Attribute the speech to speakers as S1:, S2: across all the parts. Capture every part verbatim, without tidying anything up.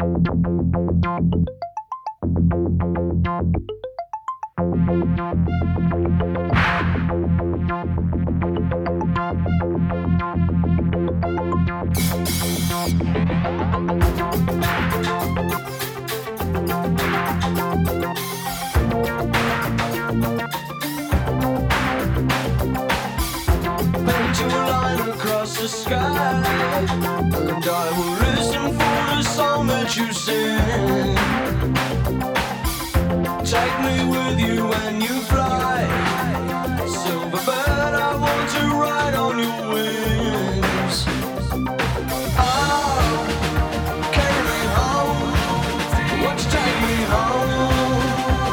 S1: Paint your line across the sky, and I will listen for the song that you sing. Take me with you when you fly, silver bird, I want to ride on your wings. Oh, carry me home, won't you take me home?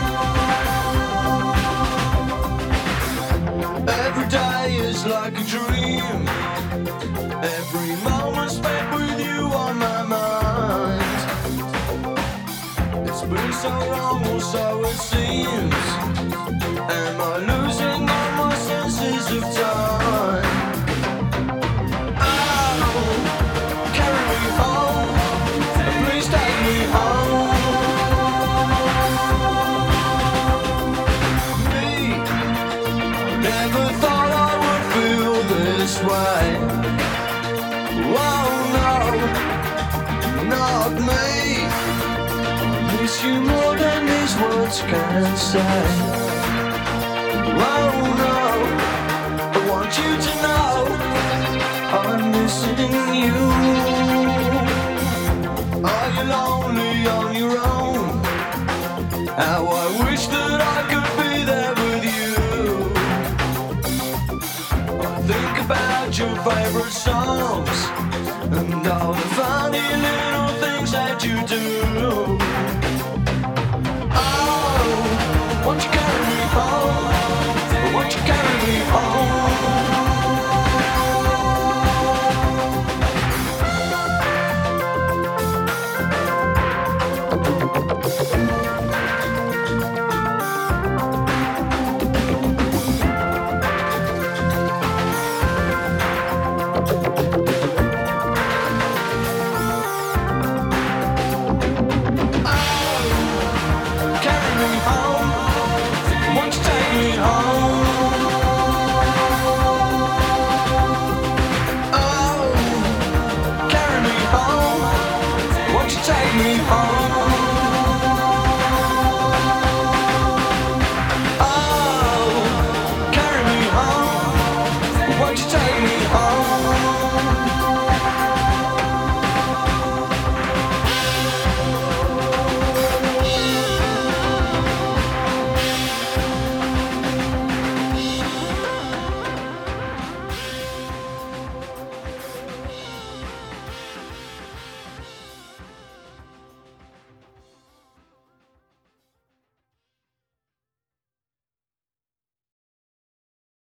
S1: Every day is like a dream, every moment spent with you on my mind. It's been so long, or so it seems. Am I losing all my senses of time? Oh, carry me home, please take me home. Me, never thought I would feel this way. Oh no, not me. Miss you more than these words can say. Oh no, I want you to know I'm missing you. Are you lonely on your own? How I wish that I could be there with you. I think about your favorite songs and all the funny little things that you do.